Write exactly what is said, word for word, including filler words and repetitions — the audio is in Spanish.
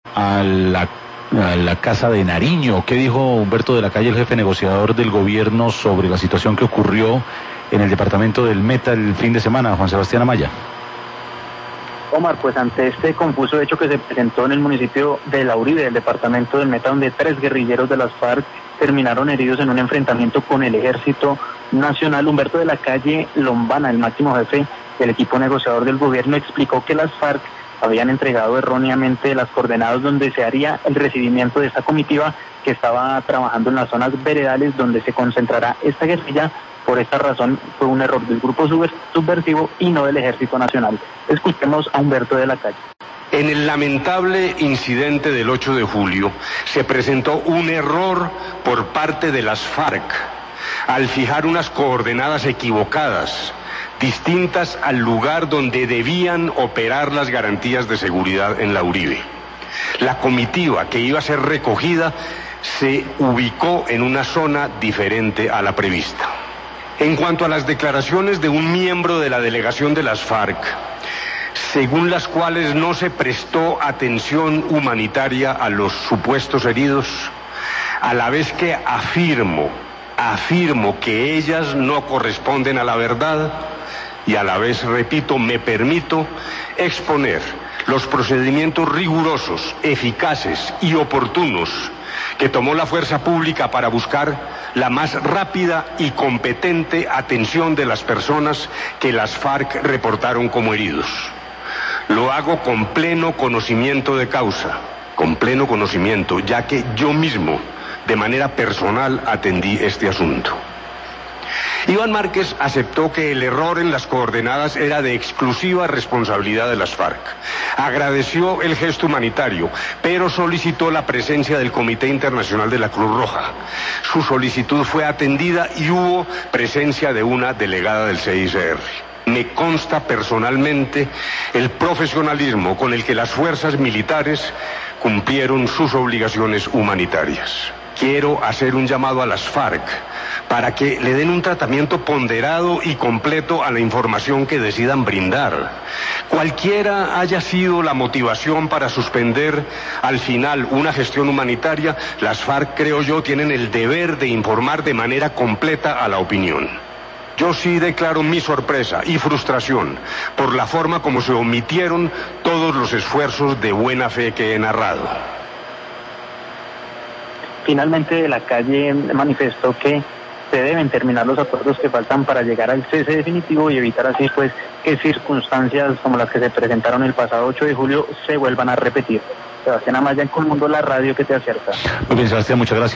a la, a la Casa de Nariño. ¿Qué dijo Humberto de la Calle, el jefe negociador del gobierno, sobre la situación que ocurrió en el departamento del Meta el fin de semana, Juan Sebastián Amaya? Omar, pues ante este confuso hecho que se presentó en el municipio de La Uribe, del departamento del Meta, donde tres guerrilleros de las FARC terminaron heridos en un enfrentamiento con el Ejército Nacional, Humberto de la Calle Lombana, el máximo jefe del equipo negociador del gobierno, explicó que las FARC habían entregado erróneamente las coordenadas donde se haría el recibimiento de esta comitiva que estaba trabajando en las zonas veredales donde se concentrará esta guerrilla. Por esta razón fue un error del grupo subversivo y no del Ejército Nacional. Escuchemos a Humberto de la Calle. En el lamentable incidente del ocho de julio se presentó un error por parte de las FARC al fijar unas coordenadas equivocadas, distintas al lugar donde debían operar las garantías de seguridad en La Uribe. La comitiva que iba a ser recogida se ubicó en una zona diferente a la prevista. En cuanto a las declaraciones de un miembro de la delegación de las FARC, según las cuales no se prestó atención humanitaria a los supuestos heridos, a la vez que afirmo, afirmo que ellas no corresponden a la verdad, y a la vez, repito, me permito exponer los procedimientos rigurosos, eficaces y oportunos que tomó la fuerza pública para buscar la más rápida y competente atención de las personas que las FARC reportaron como heridos. Lo hago con pleno conocimiento de causa, con pleno conocimiento, ya que yo mismo, de manera personal, atendí este asunto. Iván Márquez aceptó que el error en las coordenadas era de exclusiva responsabilidad de las FARC. Agradeció el gesto humanitario, pero solicitó la presencia del Comité Internacional de la Cruz Roja. Su solicitud fue atendida y hubo presencia de una delegada del C I C R. Me consta personalmente el profesionalismo con el que las fuerzas militares cumplieron sus obligaciones humanitarias. Quiero hacer un llamado a las FARC para que le den un tratamiento ponderado y completo a la información que decidan brindar. Cualquiera haya sido la motivación para suspender al final una gestión humanitaria, las FARC, creo yo, tienen el deber de informar de manera completa a la opinión. Yo sí declaro mi sorpresa y frustración por la forma como se omitieron todos los esfuerzos de buena fe que he narrado. Finalmente, de la Calle manifestó que se deben terminar los acuerdos que faltan para llegar al cese definitivo y evitar así pues que circunstancias como las que se presentaron el pasado ocho de julio se vuelvan a repetir. Sebastián Amaya, en Colmundo, la radio que te acerca. Muy bien, Sebastián, muchas gracias.